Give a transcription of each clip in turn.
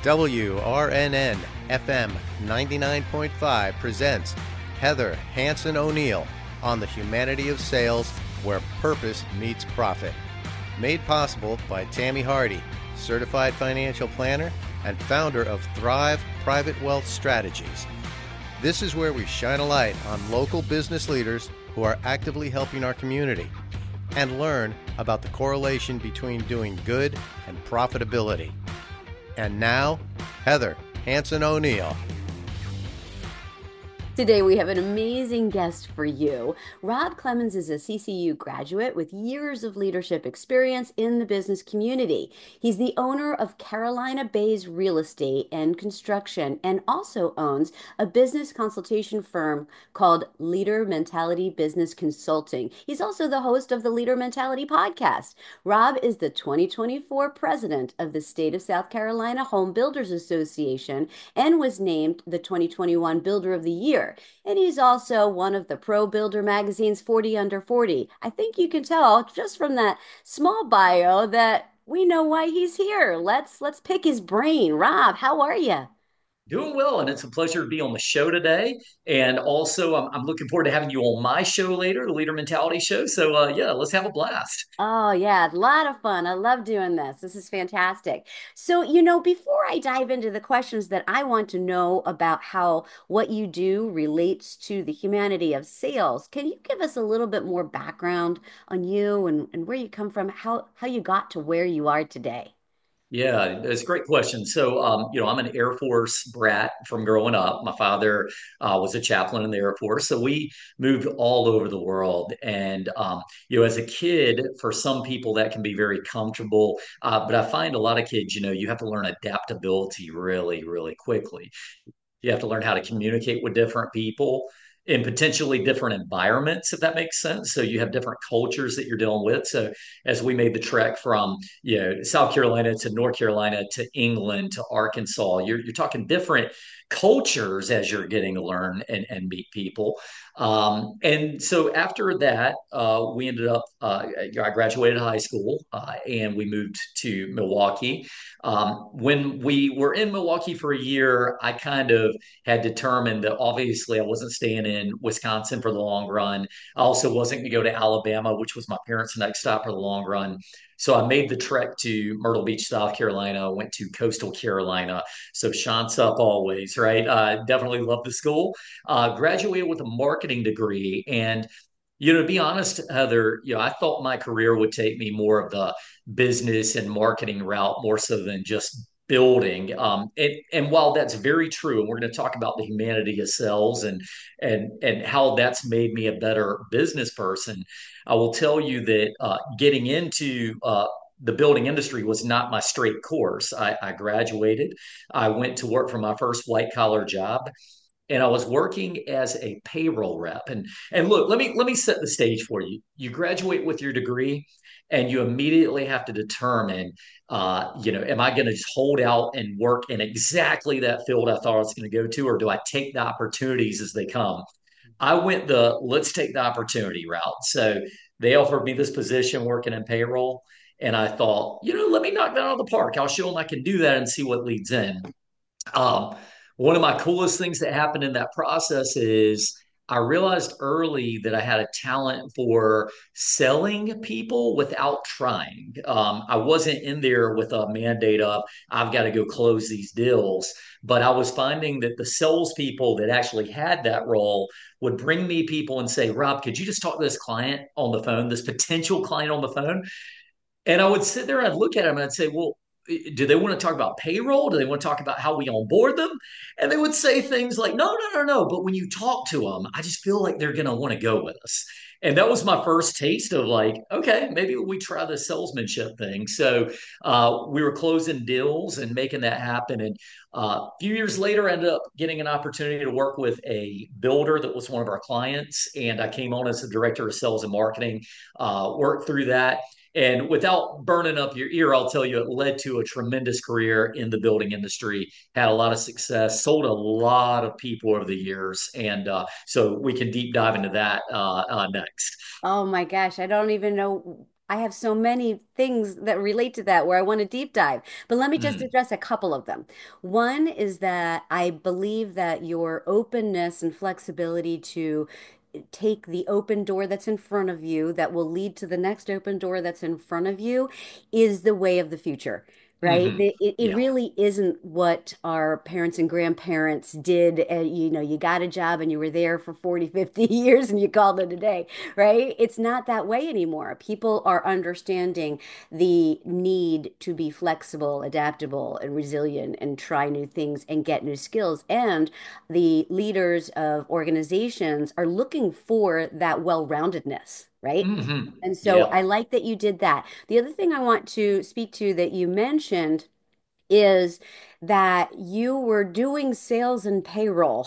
WRNN FM 99.5 presents Heather Hanson O'Neill on the Humanity of Sales, where purpose meets profit. Made possible by Tammy Hardy, certified financial planner and founder of Thrive Private Wealth Strategies. This is where we shine a light on local business leaders who are actively helping our community and learn about the correlation between doing good and profitability. And now, Heather Hanson O'Neill. Today we have an amazing guest for you. Rob Clemens is a CCU graduate with years of leadership experience in the business community. He's the owner of Carolina Bays Real Estate and Construction and also owns a business consultation firm called Leader Mentality Business Consulting. He's also the host of the Leader Mentality podcast. Rob is the 2024 president of the State of South Carolina Home Builders Association and was named the 2021 Builder of the Year. And he's also one of the Pro Builder magazine's 40 Under 40. I think you can tell just from that small bio that we know why he's here. Let's pick his brain. Rob, how are you? Doing well, and it's a pleasure to be on the show today. And also, I'm looking forward to having you on my show later, the Leader Mentality Show. So, yeah, let's have a blast. Oh, yeah, a lot of fun. I love doing this. This is fantastic. So, before I dive into the questions that I want to know about how what you do relates to the humanity of sales, can you give us a little bit more background on you and where you come from, how you got to where you are today? Yeah, it's a great question. So, I'm an Air Force brat from growing up. My father was a chaplain in the Air Force, so we moved all over the world. And as a kid, for some people that can be very comfortable, but I find a lot of kids, you have to learn adaptability really, really quickly. You have to learn how to communicate with different people in potentially different environments, if that makes sense. So you have different cultures that you're dealing with. So as we made the trek from South Carolina to North Carolina to England to Arkansas, you're talking different cultures as you're getting to learn and meet people. And so after that, we ended up. I graduated high school and we moved to Milwaukee. When we were in Milwaukee for a year, I kind of had determined that obviously I wasn't staying in Wisconsin for the long run. I also wasn't going to go to Alabama, which was my parents' next stop for the long run. So I made the trek to Myrtle Beach, South Carolina, went to Coastal Carolina. So Sean's up always, right? Definitely love the school. Graduated with a marketing degree. And to be honest, Heather, I thought my career would take me more of the business and marketing route more so than just building. And while that's very true, and we're going to talk about the humanity of sales and how that's made me a better business person, I will tell you that getting into the building industry was not my straight course. I graduated. I went to work for my first white collar job and I was working as a payroll rep. And look, let me set the stage for you. You graduate with your degree, and you immediately have to determine, am I going to just hold out and work in exactly that field I thought I was going to go to, or do I take the opportunities as they come? I went the let's take the opportunity route. So they offered me this position working in payroll. And I thought, let me knock that out of the park. I'll show them I can do that and see what leads in. Um, One of my coolest things that happened in that process is I realized early that I had a talent for selling people without trying. I wasn't in there with a mandate of, I've got to go close these deals. But I was finding that the salespeople that actually had that role would bring me people and say, Rob, could you just talk to this client on the phone, this potential client on the phone? And I would sit there and I'd look at them and I'd say, well, do they want to talk about payroll? Do they want to talk about how we onboard them? And they would say things like, no, no, no, no. But when you talk to them, I just feel like they're going to want to go with us. And that was my first taste of like, okay, maybe we try the salesmanship thing. So we were closing deals and making that happen. And a few years later, I ended up getting an opportunity to work with a builder that was one of our clients. And I came on as the director of sales and marketing, worked through that. And without burning up your ear, I'll tell you it led to a tremendous career in the building industry, had a lot of success, sold a lot of people over the years. And so we can deep dive into that next. Oh my gosh, I don't even know. I have so many things that relate to that where I want to deep dive. But let me just Mm, address a couple of them. One is that I believe that your openness and flexibility to take the open door that's in front of you that will lead to the next open door that's in front of you is the way of the future. Right? hmm. It Yeah. really isn't what our parents and grandparents did. You got a job and you were there for 40, 50 years and you called it a day, right? It's not that way anymore. People are understanding the need to be flexible, adaptable, and resilient and try new things and get new skills. And the leaders of organizations are looking for that well-roundedness, right? Hmm. And so Yeah. I like that you did that. The other thing I want to speak to that you mentioned is that you were doing sales and payroll.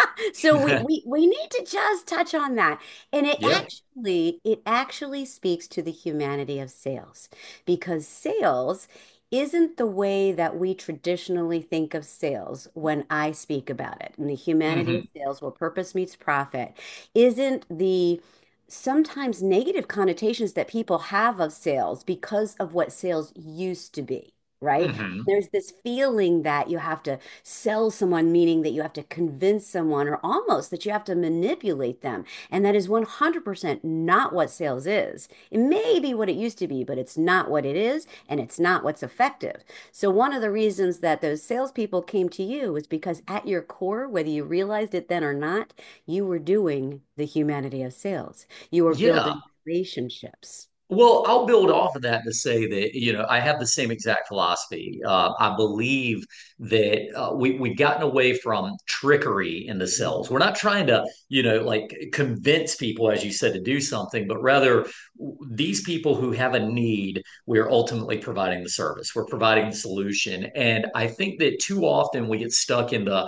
So we need to just touch on that. And Yeah. it actually speaks to the humanity of sales because sales isn't the way that we traditionally think of sales when I speak about it. And the humanity of Hmm. sales, where purpose meets profit, isn't the sometimes negative connotations that people have of sales because of what sales used to be. Right? Hmm. There's this feeling that you have to sell someone, meaning that you have to convince someone or almost that you have to manipulate them. And that is 100% not what sales is. It may be what it used to be, but it's not what it is, and it's not what's effective. So, one of the reasons that those salespeople came to you is because at your core, whether you realized it then or not, you were doing the humanity of sales. You were Yeah. building relationships. Well, I'll build off of that to say that, I have the same exact philosophy. I believe that we've gotten away from trickery in the sales. We're not trying to, like convince people, as you said, to do something, but rather these people who have a need, we're ultimately providing the service. We're providing the solution. And I think that too often we get stuck in the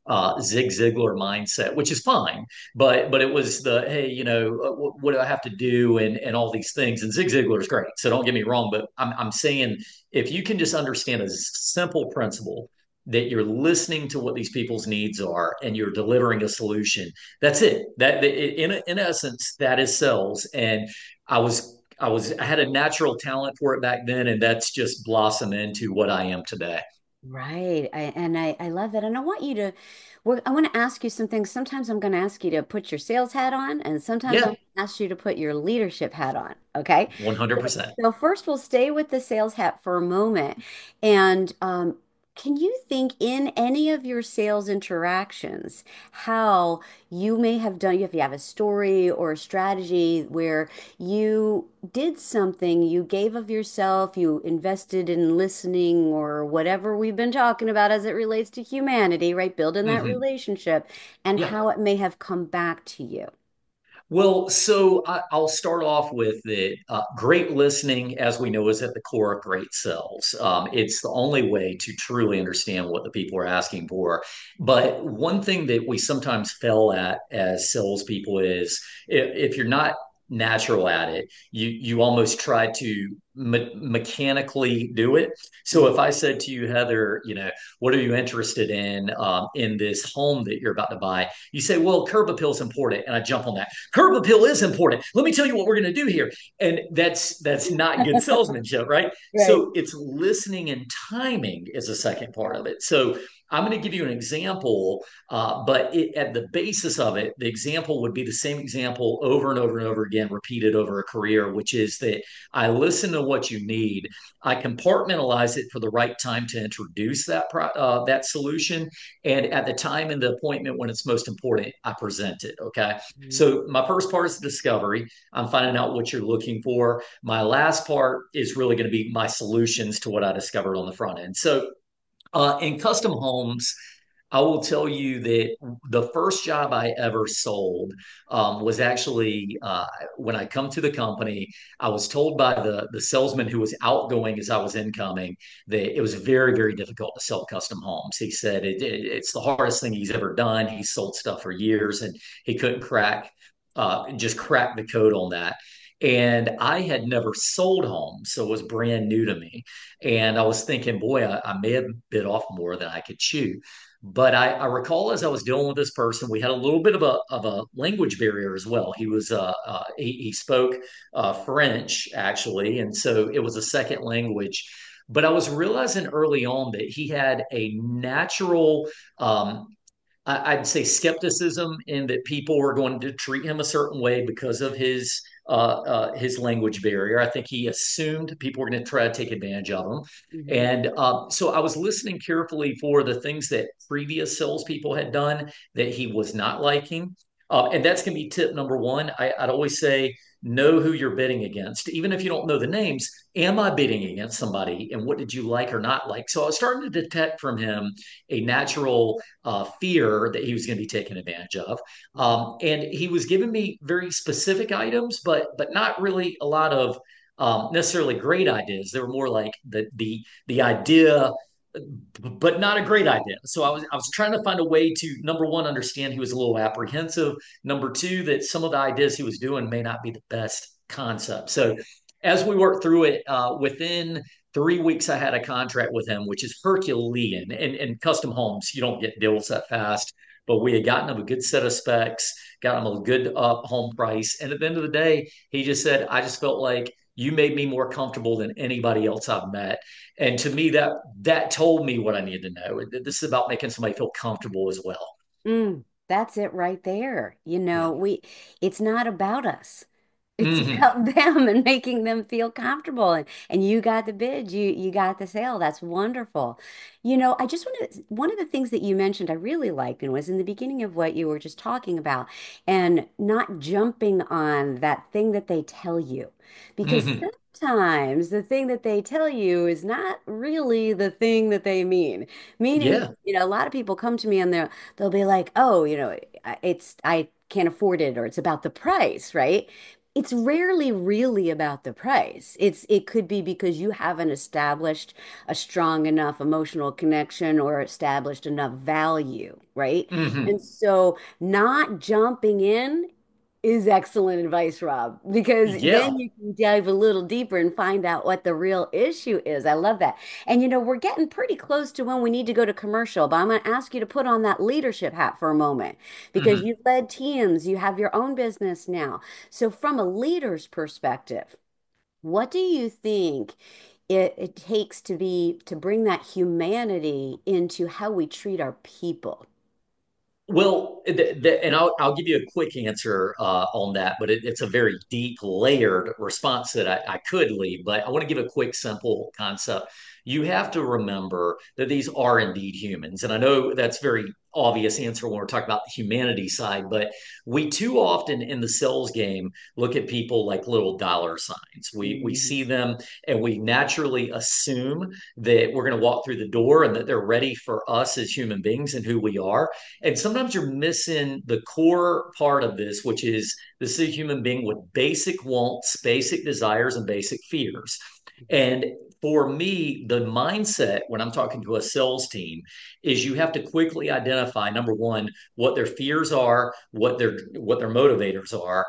Zig Ziglar mindset, which is fine. But it was the hey, what do I have to do and all these things. And Zig Ziglar is great, so don't get me wrong. But I'm saying if you can just understand a simple principle that you're listening to what these people's needs are and you're delivering a solution, that's it. In essence, that is sales. And I had a natural talent for it back then, and that's just blossomed into what I am today. Right. I love that. And I want you to, I want to ask you some things. Sometimes I'm going to ask you to put your sales hat on, and sometimes I'm Yeah, going to ask you to put your leadership hat on. Okay. 100%. So first, we'll stay with the sales hat for a moment. And can you think in any of your sales interactions how you may have done, if you have a story or a strategy where you did something, you gave of yourself, you invested in listening or whatever we've been talking about as it relates to humanity, right? Building that Hmm. relationship and Yeah. how it may have come back to you. Well, so I'll start off with that. Great listening, as we know, is at the core of great sales. It's the only way to truly understand what the people are asking for. But one thing that we sometimes fail at as salespeople is if you're not natural at it, you almost try to mechanically do it. So if I said to you, Heather, what are you interested in this home that you're about to buy? You say, well, curb appeal is important, and I jump on that. Curb appeal is important. Let me tell you what we're going to do here. And that's not good salesmanship, right? Right. So it's listening and timing is a second part of it. So I'm going to give you an example, but at the basis of it, the example would be the same example over and over and over again, repeated over a career, which is that I listen to what you need. I compartmentalize it for the right time to introduce that solution, and at the time in the appointment when it's most important, I present it. Okay. So my first part is discovery. I'm finding out what you're looking for. My last part is really going to be my solutions to what I discovered on the front end. So in custom homes, I will tell you that the first job I ever sold was actually when I come to the company. I was told by the salesman who was outgoing as I was incoming that it was very, very difficult to sell custom homes. He said it's the hardest thing he's ever done. He sold stuff for years and he couldn't just crack the code on that. And I had never sold homes, so it was brand new to me. And I was thinking, boy, I may have bit off more than I could chew. But I recall as I was dealing with this person, we had a little bit of a language barrier as well. He spoke French actually, and so it was a second language. But I was realizing early on that he had a natural um, I'd say skepticism in that people were going to treat him a certain way because of his language barrier. I think he assumed people were going to try to take advantage of him, Mhm. and so I was listening carefully for the things that previous salespeople had done that he was not liking, and that's going to be tip number one. I'd always say know who you're bidding against, even if you don't know the names. Am I bidding against somebody, and what did you like or not like? So I was starting to detect from him a natural fear that he was going to be taken advantage of. And he was giving me very specific items, but not really a lot of necessarily great ideas. They were more like the idea, but not a great idea. So I was trying to find a way to number one understand he was a little apprehensive. Number two, that some of the ideas he was doing may not be the best concept. So as we worked through it, within 3 weeks, I had a contract with him, which is Herculean. And custom homes, you don't get deals that fast. But we had gotten him a good set of specs, got him a good home price. And at the end of the day, he just said, I just felt like you made me more comfortable than anybody else I've met. And to me, that told me what I needed to know. This is about making somebody feel comfortable as well. That's it right there. Yeah. It's not about us. It's Hmm. about them and making them feel comfortable. And you got the bid, you got the sale. That's wonderful. I just want to, one of the things that you mentioned I really liked and was in the beginning of what you were just talking about, and not jumping on that thing that they tell you. Because Hmm. sometimes the thing that they tell you is not really the thing that they mean. Meaning, Yeah. a lot of people come to me and they'll be like, "Oh, I can't afford it," or "It's about the price," right? It's rarely really about the price. It could be because you haven't established a strong enough emotional connection or established enough value, right? Hmm. And so not jumping in is excellent advice, Rob, because Yeah. then you can dive a little deeper and find out what the real issue is. I love that. And we're getting pretty close to when we need to go to commercial, but I'm going to ask you to put on that leadership hat for a moment because Hmm. you've led teams, you have your own business now. So, from a leader's perspective, what do you think it takes to bring that humanity into how we treat our people? Well, and I'll give you a quick answer on that, but it's a very deep, layered response that I could leave. But I want to give a quick, simple concept. You have to remember that these are indeed humans, and I know that's very obvious answer when we're talking about the humanity side, but we too often in the sales game look at people like little dollar signs. We Mhm. see them and we naturally assume that we're going to walk through the door and that they're ready for us as human beings and who we are, and sometimes you're missing the core part of this is a human being with basic wants, basic desires, and basic fears. And for me, the mindset when I'm talking to a sales team is you have to quickly identify number one, what their fears are, what their motivators are,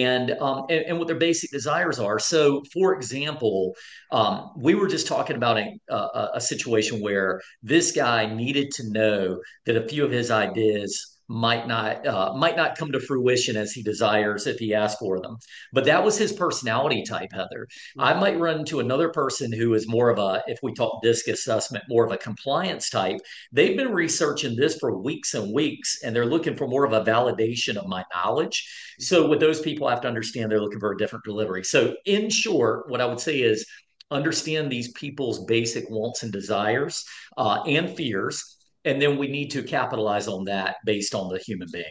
and what their basic desires are. So, for example, we were just talking about a situation where this guy needed to know that a few of his ideas might not come to fruition as he desires if he asks for them. But that was his personality type, Heather. I Mhm. might run into another person who is more of a, if we talk DISC assessment, more of a compliance type. They've been researching this for weeks and weeks, and they're looking for more of a validation of my knowledge. So with those people, I have to understand they're looking for a different delivery. So in short, what I would say is understand these people's basic wants and desires and fears, and then we need to capitalize on that based on the human being.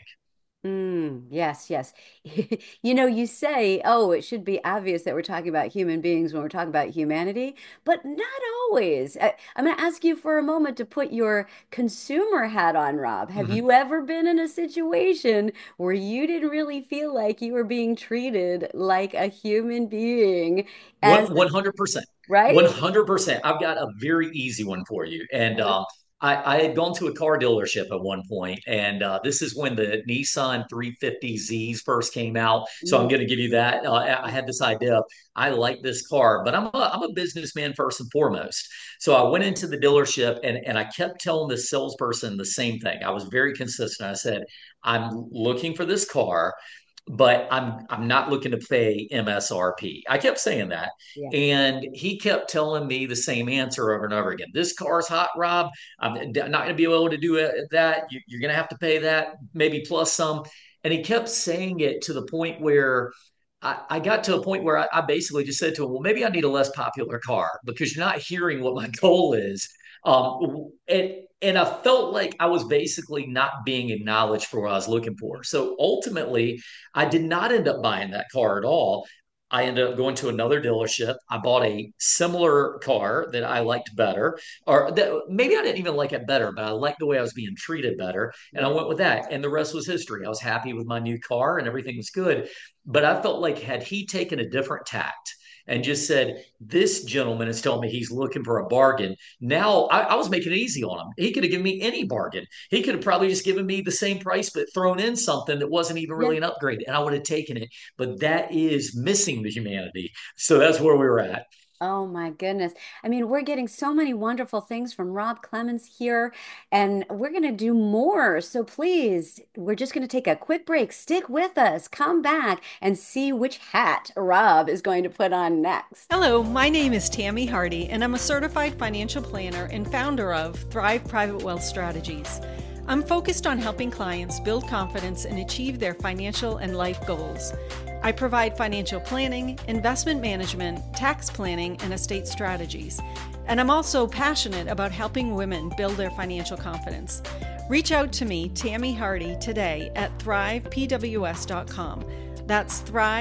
Yes, yes. You say, oh, it should be obvious that we're talking about human beings when we're talking about humanity, but not always. I'm going to ask you for a moment to put your consumer hat on, Rob. Have Mhm. you ever been in a situation where you didn't really feel like you were being treated like a human being as, What 100%. right? 100%. I've got a very easy one for you. And I had gone to a car dealership at one point, and this is when the Nissan 350Zs first came out. So I'm Mm. going to give you that. I had this idea of I like this car, but I'm a businessman first and foremost. So I went into the dealership and I kept telling the salesperson the same thing. I was very consistent. I said, I'm looking for this car, but I'm not looking to pay MSRP. I kept saying that. Yeah. And he kept telling me the same answer over and over again. This car's hot, Rob. I'm not going to be able to do that. You're going to have to pay that, maybe plus some. And he kept saying it to the point where I got to a point where I basically just said to him, well, maybe I need a less popular car because you're not hearing what my goal is. And I felt like I was basically not being acknowledged for what I was looking for. So ultimately, I did not end up buying that car at all. I ended up going to another dealership. I bought a similar car that I liked better, or that maybe I didn't even like it better, but I liked the way I was being treated better. And I Yeah. went with that. And the rest was history. I was happy with my new car and everything was good. But I felt like had he taken a different tact and just said, this gentleman is telling me he's looking for a bargain. Now I was making it easy on him. He could have given me any bargain. He could have probably just given me the same price, but thrown in something that wasn't even Yeah. really an upgrade, and I would have taken it. But that is missing the humanity. So that's where we were at. Oh my goodness. I mean, we're getting so many wonderful things from Rob Clemens here, and we're going to do more. So please, we're just going to take a quick break. Stick with us, come back, and see which hat Rob is going to put on next. Hello, my name is Tammy Hardy, and I'm a certified financial planner and founder of Thrive Private Wealth Strategies. I'm focused on helping clients build confidence and achieve their financial and life goals. I provide financial planning, investment management, tax planning, and estate strategies. And I'm also passionate about helping women build their financial confidence. Reach out to me, Tammy Hardy, today at thrivepws.com. That's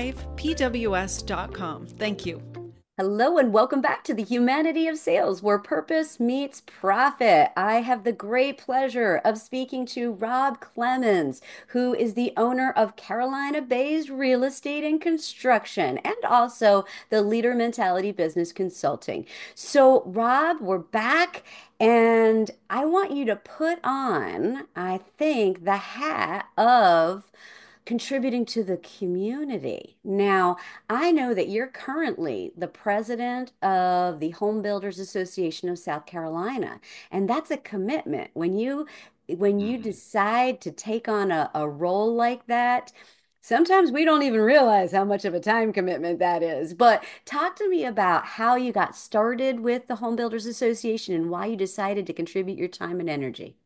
thrivepws.com. Thank you. Hello and welcome back to the Humanity of Sales, where purpose meets profit. I have the great pleasure of speaking to Rob Clemens, who is the owner of Carolina Bays Real Estate and Construction, and also the Leader Mentality Business Consulting. So, Rob, we're back, and I want you to put on, I think, the hat of contributing to the community. Now, I know that you're currently the president of the Home Builders Association of South Carolina, and that's a commitment. When you Mhm. decide to take on a role like that, sometimes we don't even realize how much of a time commitment that is. But talk to me about how you got started with the Home Builders Association and why you decided to contribute your time and energy.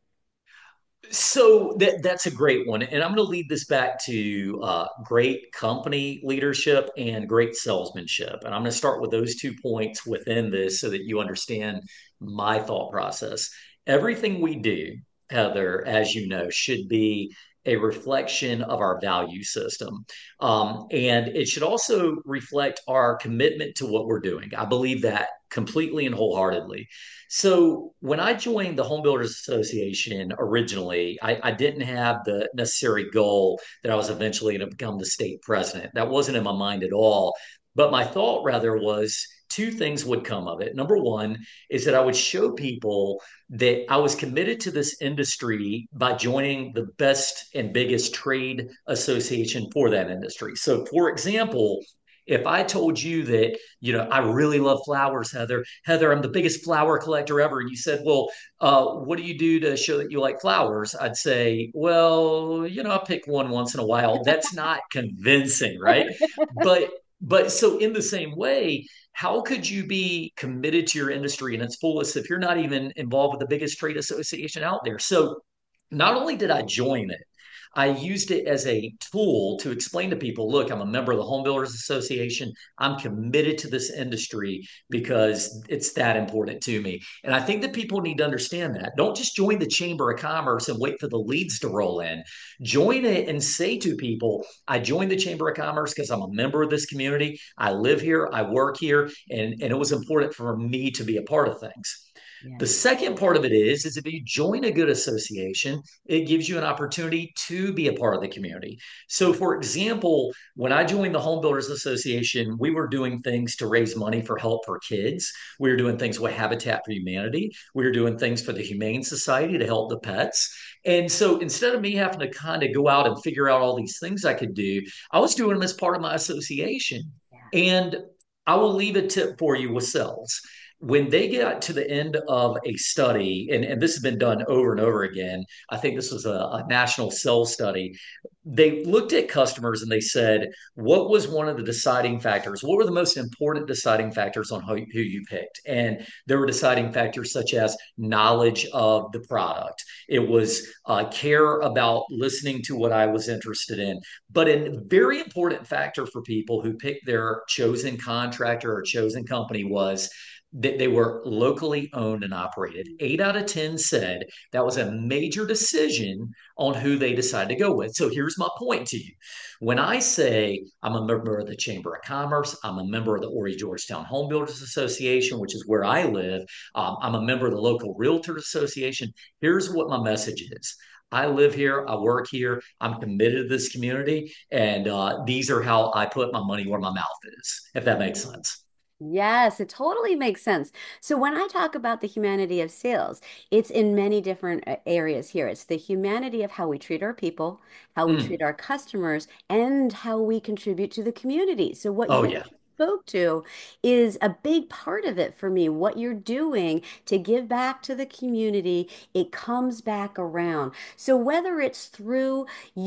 So that's a great one, and I'm going to lead this back to great company leadership and great salesmanship, and I'm going to start with those 2 points within this so that you understand my thought process. Everything we do, Heather, as you know, should be a reflection of our value system, and it should also reflect our commitment to what we're doing. I believe that completely and wholeheartedly. So when I joined the Home Builders Association originally, I didn't have the necessary goal that I was eventually going to become the state president. That wasn't in my mind at all. But my thought rather was two things would come of it. Number one is that I would show people that I was committed to this industry by joining the best and biggest trade association for that industry. So, for example, if I told you that, I really love flowers, Heather, I'm the biggest flower collector ever. And you said, well, what do you do to show that you like flowers? I'd say, well, I pick one once in a while. That's not convincing, right? But so in the same way, how could you be committed to your industry in its fullest if you're not even involved with the biggest trade association out there? So not only did I join it, I used it as a tool to explain to people, look, I'm a member of the Home Builders Association. I'm committed to this industry because it's that important to me. And I think that people need to understand that. Don't just join the Chamber of Commerce and wait for the leads to roll in. Join it and say to people, I joined the Chamber of Commerce because I'm a member of this community. I live here, I work here, and it was important for me to be a part of things. Yeah. The second part of it is if you join a good association, it gives you an opportunity to be a part of the community. So, for example, when I joined the Home Builders Association, we were doing things to raise money for help for kids. We were doing things with Habitat for Humanity. We were doing things for the Humane Society to help the pets. And so instead of me having to kind of go out and figure out all these things I could do, I was doing them as part of my association. Yeah. And I will leave a tip for you with sales. When they got to the end of a study, and this has been done over and over again, I think this was a national sales study. They looked at customers and they said, what was one of the deciding factors? What were the most important deciding factors on who you picked? And there were deciding factors such as knowledge of the product. It was care about listening to what I was interested in. But a very important factor for people who picked their chosen contractor or chosen company was that they were locally owned and operated. 8 out of 10 said that was a major decision on who they decided to go with. So here's my point to you. When I say I'm a member of the Chamber of Commerce, I'm a member of the Horry Georgetown Home Builders Association, which is where I live, I'm a member of the local Realtors Association. Here's what my message is. I live here. I work here. I'm committed to this community. And these are how I put my money where my mouth is, if that makes sense. Yes, it totally makes sense. So when I talk about the humanity of sales, it's in many different areas here. It's the humanity of how we treat our people, how we Mm. treat our customers, and how we contribute to the community. So what Oh, you yeah. spoke to is a big part of it for me. What you're doing to give back to the community, it comes back around. So whether it's through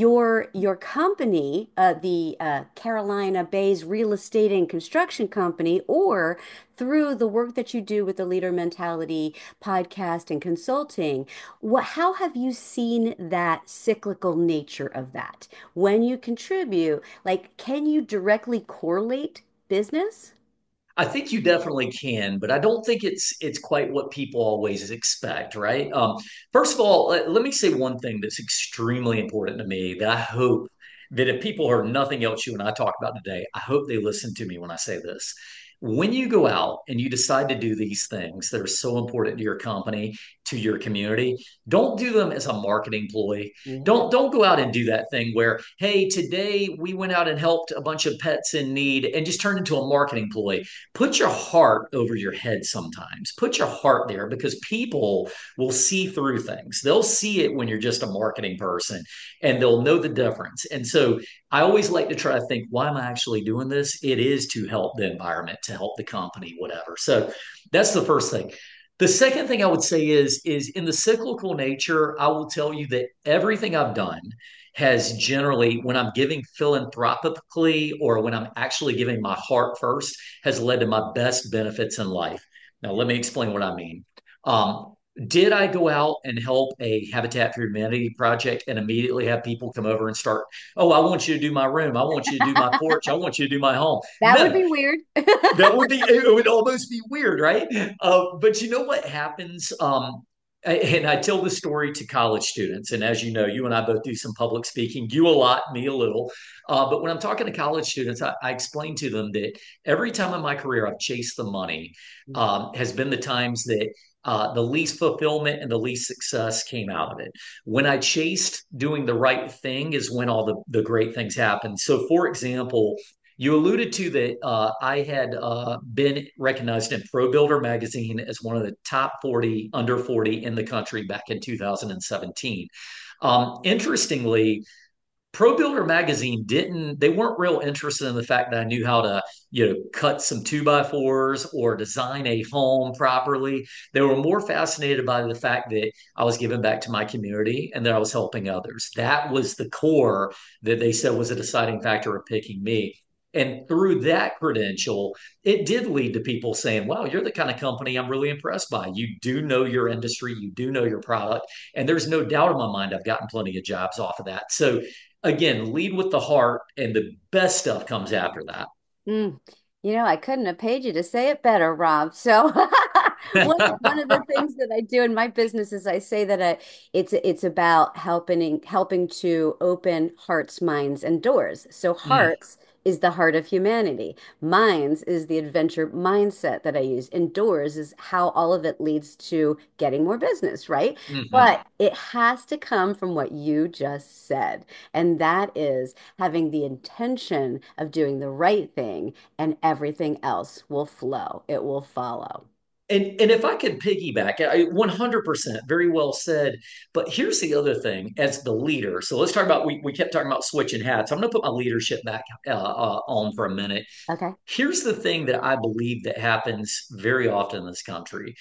your company, the Carolina Bays Real Estate and Construction Company, or through the work that you do with the Leader Mentality podcast and consulting, how have you seen that cyclical nature of that? When you contribute, like, can you directly correlate business? I think you definitely can, but I don't think it's quite what people always expect, right? First of all, let me say one thing that's extremely important to me that I hope that if people heard nothing else you and I talk about today, I hope they listen to me when I say this. When you go out and you decide to do these things that are so important to your company, to your community, don't do them as a marketing ploy. Yeah. Don't go out and do that thing where, hey, today we went out and helped a bunch of pets in need and just turn into a marketing ploy. Put your heart over your head sometimes. Put your heart there because people will see through things. They'll see it when you're just a marketing person and they'll know the difference. And so I always like to try to think, why am I actually doing this? It is to help the environment, to help the company, whatever. So that's the first thing. The second thing I would say is in the cyclical nature, I will tell you that everything I've done has generally, when I'm giving philanthropically or when I'm actually giving my heart first, has led to my best benefits in life. Now, let me explain what I mean. Um, did I go out and help a Habitat for Humanity project and immediately have people come over and start, oh, I want you to do my room. I want you to do my porch. I want you to do my home. That would No, be weird. that would be, it would almost be weird, right? But you know what happens? And I tell this story to college students. And as you know, you and I both do some public speaking, you a lot, me a little. But when I'm talking to college students, I explain to them that every time in my career I've chased the money has been the times that the least fulfillment and the least success came out of it. When I chased doing the right thing is when all the great things happen. So, for example, you alluded to that I had been recognized in Pro Builder magazine as one of the top 40 under 40 in the country back in 2017. Interestingly, Pro Builder magazine they weren't real interested in the fact that I knew how to, cut some 2x4s or design a home properly. They were more fascinated by the fact that I was giving back to my community and that I was helping others. That was the core that they said was a deciding factor of picking me. And through that credential, it did lead to people saying, wow, you're the kind of company I'm really impressed by. You do know your industry, you do know your product. And there's no doubt in my mind I've gotten plenty of jobs off of that. So again, lead with the heart, and the best stuff comes after that. Mm. I couldn't have paid you to say it better, Rob. So one of the things that I do in my business is I say that it's about helping to open hearts, minds, and doors. So Mm, hearts is the heart of humanity. Minds is the adventure mindset that I use. And doors is how all of it leads to getting more business, right? Hmm. But it has to come from what you just said. And that is having the intention of doing the right thing, and everything else will flow. It will follow. And if I could piggyback, 100%, very well said. But here's the other thing as the leader. So let's talk about, we kept talking about switching hats. I'm going to put my leadership back on for a minute. Okay. Here's the thing that I believe that happens very often in this country.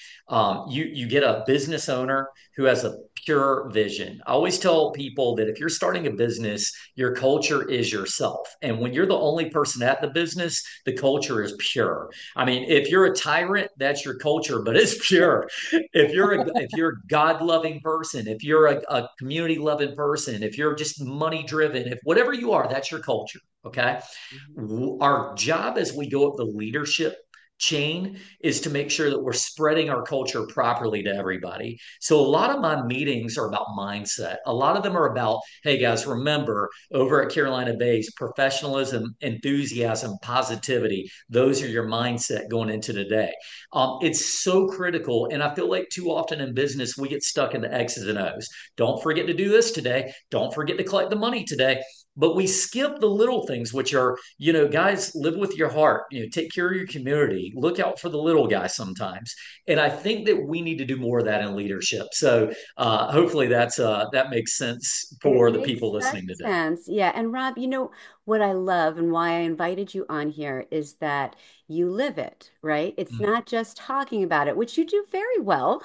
You get a business owner who has a pure vision. I always tell people that if you're starting a business, your culture is yourself, and when you're the only person at the business, the culture is pure. I mean, if you're a tyrant, that's your culture, but it's pure. If you're a God loving person, if you're a community loving person, if you're just money driven, if whatever you are, that's your culture. Okay. Mhm. Our job as we go up the leadership chain is to make sure that we're spreading our culture properly to everybody. So a lot of my meetings are about mindset. A lot of them are about, hey guys, remember over at Carolina Bays, professionalism, enthusiasm, positivity, those are your mindset going into today. It's so critical. And I feel like too often in business, we get stuck in the X's and O's. Don't forget to do this today. Don't forget to collect the money today, but we skip the little things, which are, guys, live with your heart, take care of your community, look out for the little guy sometimes. And I think that we need to do more of that in leadership. So hopefully that makes sense It for the makes people such listening today. sense. Yeah. And Rob, what I love and why I invited you on here is that you live it, right? It's Mm. not just talking about it, which you do very well,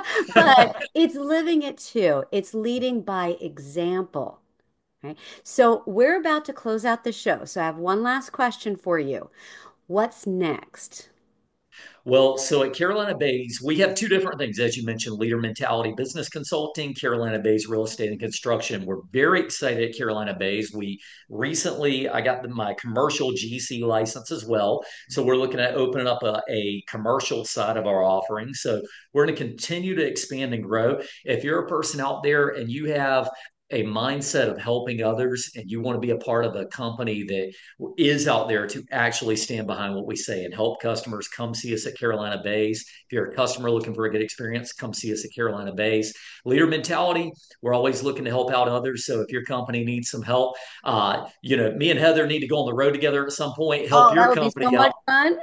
but it's living it too. It's leading by example, right? So we're about to close out the show. So I have one last question for you. What's next? Well, so at Carolina Bays, we have two different things, as you mentioned, leader mentality, business consulting, Carolina Bays real estate and construction. We're very excited at Carolina Bays. I got my commercial GC license as well. So we're looking at opening up a commercial side of our offering. So we're going to continue to expand and grow. If you're a person out there and you have a mindset of helping others and you want to be a part of a company that is out there to actually stand behind what we say and help customers, come see us at Carolina Bays. If you're a customer looking for a good experience, come see us at Carolina Bays. Leader mentality, we're always looking to help out others. So if your company needs some help, me and Heather need to go on the road together at some point, help Oh, that your would be company so out. much fun.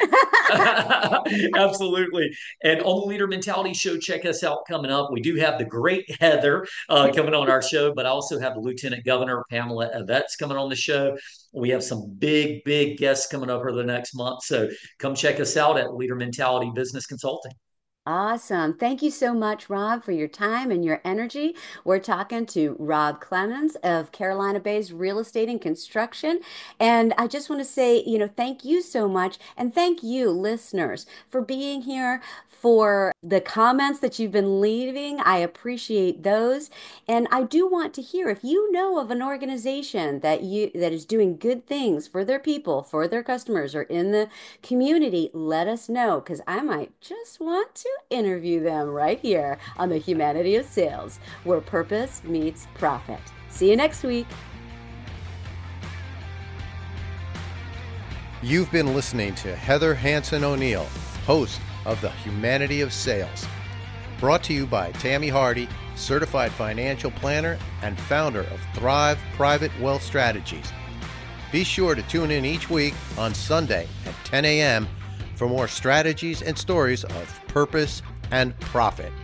Absolutely. And on the Leader Mentality Show, check us out coming up. We do have the great Heather coming on our show, but I also have the Lieutenant Governor Pamela Yvette's coming on the show. We have some big, big guests coming up over the next month. So come check us out at Leader Mentality Business Consulting. Awesome. Thank you so much, Rob, for your time and your energy. We're talking to Rob Clemens of Carolina Bays Real Estate and Construction. And I just want to say, thank you so much. And thank you, listeners, for being here, for the comments that you've been leaving. I appreciate those. And I do want to hear if you know of an organization that is doing good things for their people, for their customers, or in the community, let us know because I might just want to interview them right here on the Humanity of Sales, where purpose meets profit. See you next week. You've been listening to Heather Hansen O'Neill, host of The Humanity of Sales. Brought to you by Tammy Hardy, certified financial planner and founder of Thrive Private Wealth Strategies. Be sure to tune in each week on Sunday at 10 a.m. for more strategies and stories of purpose and profit.